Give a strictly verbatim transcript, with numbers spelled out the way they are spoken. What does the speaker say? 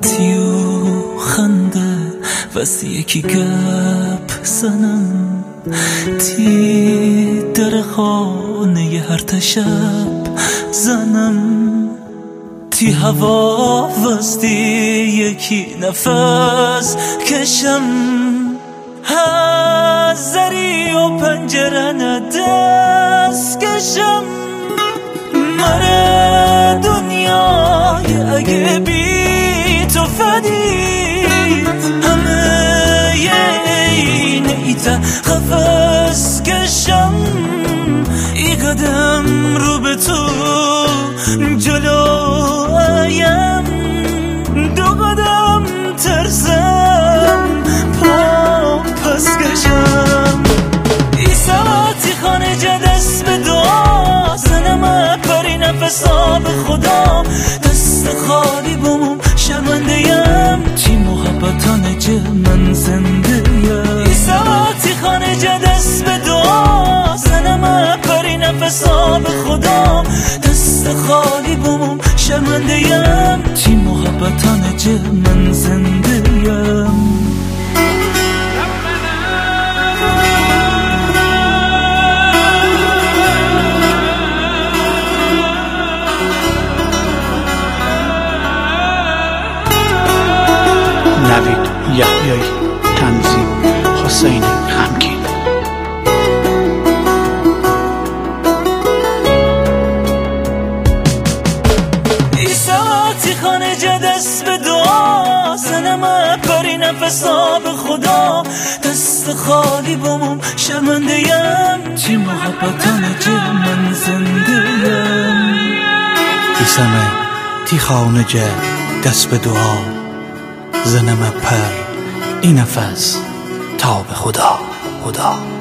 تیو خنده واسه یکی گپ زنم تی در خانه هر تشب زنم تی هوا واسه یکی نفس کشم هزاری و پنجره دست کشم مره دنیای اگه بی تو فدید همه این ایتا قفص کشم ای قدم رو به تو جلو ایم دو قدم ترسم پا پس کشم ای ساعتی خانه جدست به دعا زنم پری نفسا به خدا دست خالی بموم شرمنده یم چی محبتانه جه من زنده یم ای ساعتی خانه جدست به دعا زنم پری نفسا به خدا دست خالی بموم شرمنده یم چی محبتانه جه من زنده یم نوید یحیایی، تنظیم حسین غمگین. ای ساعتی خانه جدست به دعا زنم پری نفسا به خدا دست خالی بموم شرمنده یم چی محبتانه جه من زنده یم ای سمه تی خانه جه دست به دعا زنم پر این نفس تا به خدا خدا